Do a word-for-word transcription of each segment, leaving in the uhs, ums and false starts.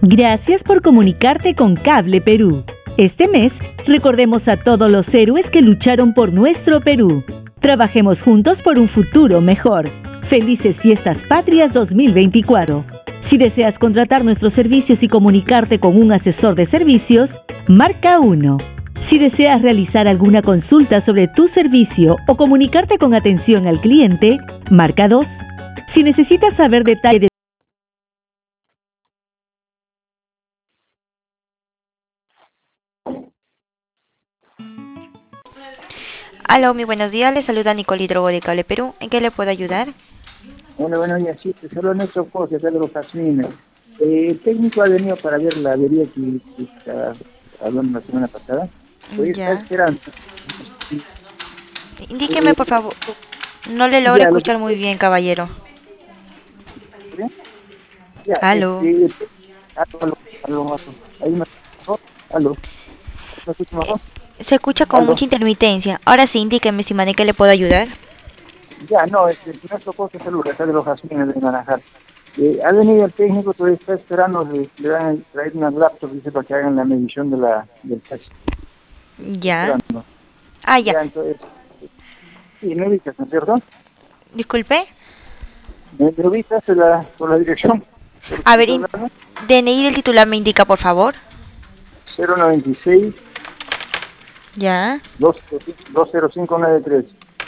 Gracias por comunicarte con Cable Perú. Este mes, recordemos a todos los héroes que lucharon por nuestro Perú. Trabajemos juntos por un futuro mejor. Felices Fiestas Patrias dos mil veinticuatro. Si deseas contratar nuestros servicios y comunicarte con un asesor de servicios, marca uno. Si deseas realizar alguna consulta sobre tu servicio o comunicarte con atención al cliente, marca dos. Si necesitas saber detalles de Aló, muy buenos días. Le saluda Nicole Hidrogo de Cable Perú. ¿En qué le puedo ayudar? Hola, buenos días, sí, te saludo Néstor José, acá de los Jazmines. Eh, el técnico ha venido para ver la avería que, que está hablando la semana pasada. Hoy está Ya. esperando. Indíqueme, Eh, por favor. No le logro ya, lo que... escuchar muy bien, caballero. Ya, Aló. este... Aló, aló, aló, aló. ¿Ahí me mejor? Aló, ¿me escucha Eh, mejor? Se escucha con Aló. mucha intermitencia. Ahora sí, indíqueme, si ¿en qué le puedo ayudar? Ya, no, este, Néstor José, saluda, acá de los Jazmines de Naranjal. Eh, ha venido el técnico, todavía está esperando, le, le van a traer unas laptops, dice, para que hagan la medición de la, del test. Está Ya. esperando. Ah, ya. Ya, entonces... Sí, me ubicas, ¿no es cierto? Disculpe. ¿Me, me ubicas por la, por la dirección? ¿Por A qué ver, estoy in- hablando? D N I del titular me indica, por favor. cero noventa y seis, Ya. dos cero cinco nueve tres.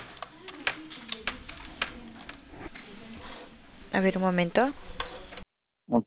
A ver, un momento. ¿Ok?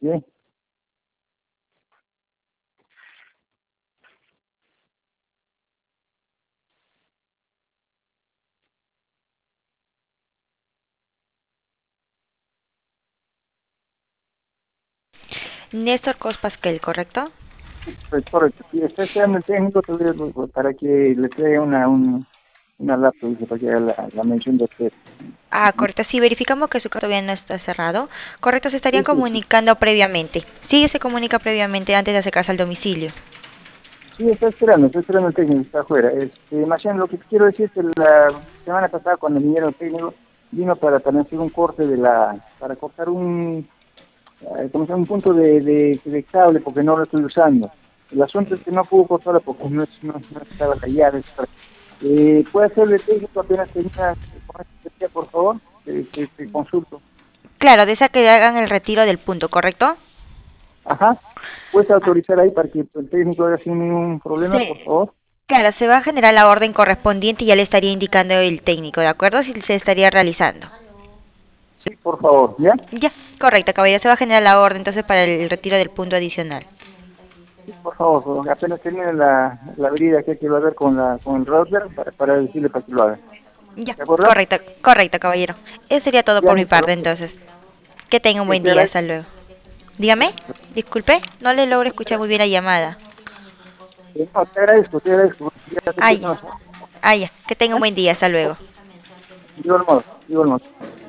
Néstor Cospasquel, ¿correcto? Pues correcto. Si está esperando el técnico, todavía, pues, para que le traiga una, un, una laptop, dice, para que haga la, la mención de test. Ah, correcto. Sí, verificamos que su caso todavía no está cerrado. Correcto, se estarían Sí, sí, sí. comunicando previamente. Sí, se comunica previamente antes de acercarse al domicilio. Sí, está esperando, está esperando el técnico, está afuera. Este, más bien, lo que quiero decir es que la semana pasada, cuando vinieron el técnico, vino para también hacer un corte de la, para cortar un, eh, como sea, un punto de, de, de cable, porque no lo estoy usando. El asunto es que no pudo cortarla porque no, es- no, no estaba la llave. Eh, ¿Puede hacerle técnico apenas tenga con esta día, por favor? Te, te, te consulto. Claro, desea que hagan el retiro del punto, ¿correcto? Ajá. ¿Puedes autorizar ahí para que el técnico haga sin ningún problema, por Se, favor? claro, se va a generar la orden correspondiente y ya le estaría indicando el técnico, ¿de acuerdo? Si se estaría realizando. Sí, por favor, ¿ya? Ya, correcto, caballero, se va a generar la orden entonces para el retiro del punto adicional. Sí, por favor, porque apenas termine la, la avenida que hay que ver con, la, con el router para, para decirle para que lo haga. Ya, ¿De acuerdo? correcto, correcto, caballero. Eso sería todo Ya, por mi Néstor, parte entonces. Que tenga un te buen día, hasta agradezco. luego. Dígame, disculpe, no le logro escuchar muy bien la llamada. No, te agradezco, te agradezco. Ya te Ay, escucho más. ay, ya, que tenga un buen día, hasta luego. De igual modo, de igual modo.